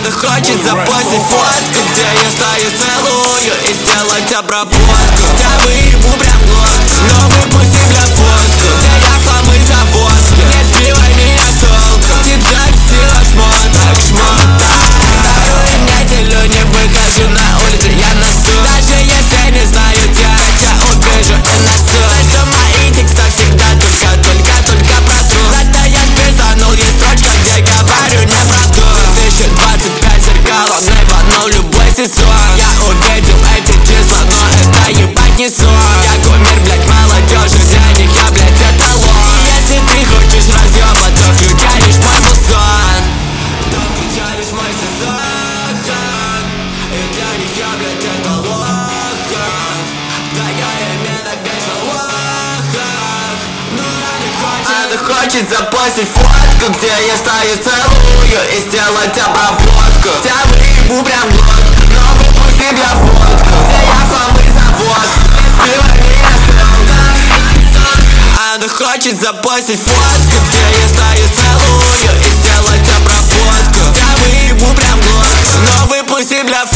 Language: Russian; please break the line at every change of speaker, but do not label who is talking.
Она хочет запостить фотку, где я стою целую, и сделать обработку. Я выебу прям глотку, но выпусти для фотку, где я хламы заводки. Не сбивай меня с толку, диджей сила шмоток, шмоток. Вторую неделю не выхожу на улицу, я носу. Даже если не знаю тебя, хотя увижу и носу. Знаешь, что мои текста всегда только про ту. Это я списанул, есть строчка, где говорю не про ту. 2025 зеркало, небанул любой сезон. Я увидел эти числа, но это ебать не сон. Я кумир, блять, молодежи, денег, я, блять, эталон. И если ты хочешь разъеба, то включаешь мой мусон. То включаешь мой сезон. И для них я, блять, эталон. Да я именно вечно лох. Ну она хочет запостить фотку, где я стою целую, и сделать обработку. Я выебу прям глотку, но выпусти для фотку, где я хламы завод. Не сбивай меня с толку. Она хочет запостить фотку, где я стою целую, и сделать обработку. Я выебу прям глотку, но выпусти для фотку.